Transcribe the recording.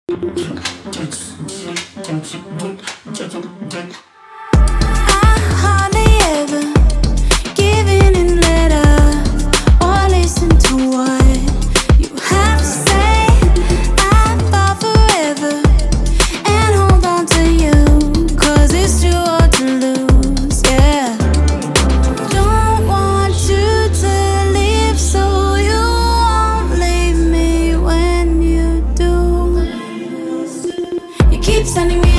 I hardly ever give in and let up, or listen to what you have to say. I fall forever and hold on to you, 'cause it's too hard to lose, yeah. Don't want you to leave, so you won't leave me when you do. You keep sending me